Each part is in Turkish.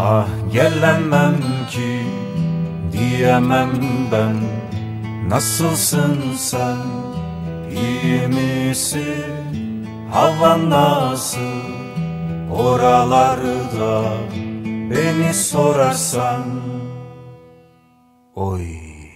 Ah gelemem ki diyemem ben. Nasılsın sen, iyi misin? Havan nasıl oralarda, beni sorarsan. Oy.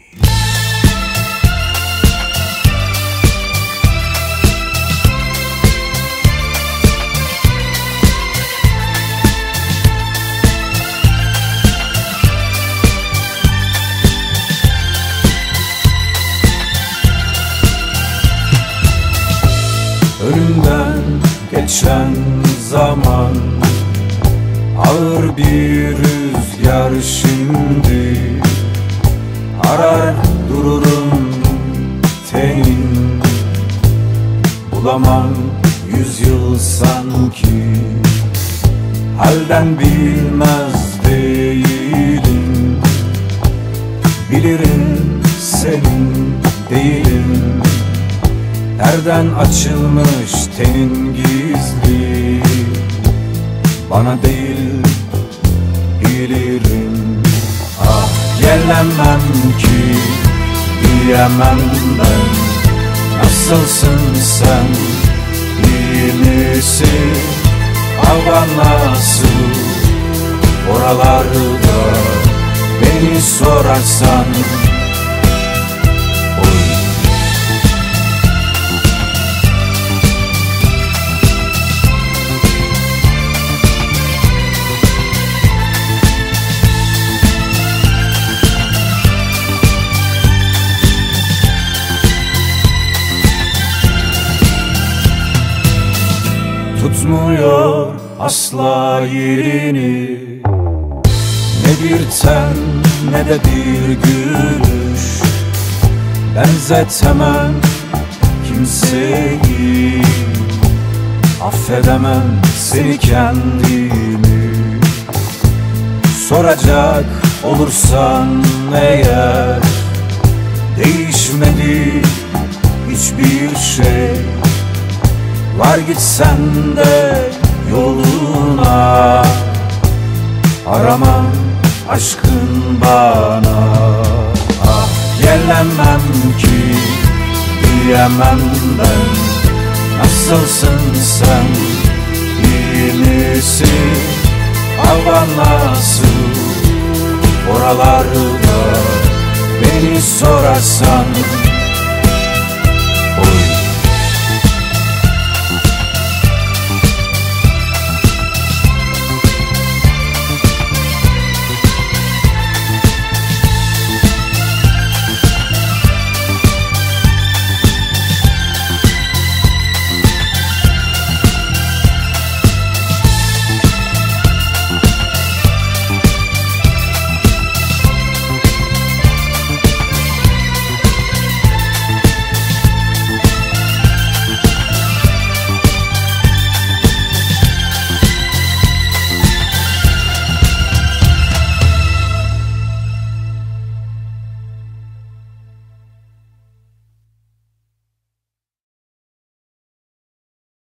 Önümden geçen zaman ağır bir rüzgar şimdi. Arar dururum tenin, bulamam 100 yıl sanki. Halden bilmez değilim, bilirim senin değilim. Nereden açılmış tenin gizli, bana değil bilirim. Ah gelemem ki diyemem ben. Nasılsın sen, iyi misin? Hava nasıl oralarda, beni sorarsan. Tutmuyor asla yerini, ne bir ten ne de bir gülüş. Benzetemem kimseyi, affedemem seni kendimi. Soracak olursan eğer, değişmedi hiçbir şey. Var gitsen de yoluna, aramam aşkın bana. Ah gelemem ki diyemem ben. Nasılsın sen, iyi misin? Hava nasıl oralarda, beni sorarsan.